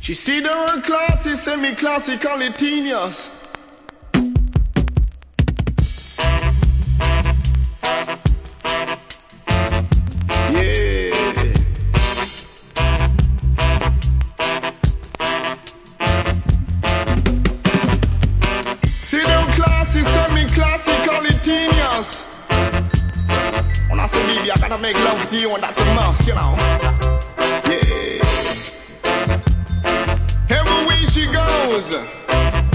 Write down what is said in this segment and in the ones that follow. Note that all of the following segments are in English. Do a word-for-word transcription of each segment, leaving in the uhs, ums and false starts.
She see the word classy, semi-classy, call it genius. Yeah. See the classy, semi-classy, call it genius. When I say baby, I gotta make love to you and that's a must, you know. Yeah. Everywhere she goes.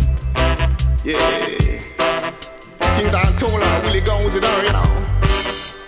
Yeah. Things I told her really goes with her, you know.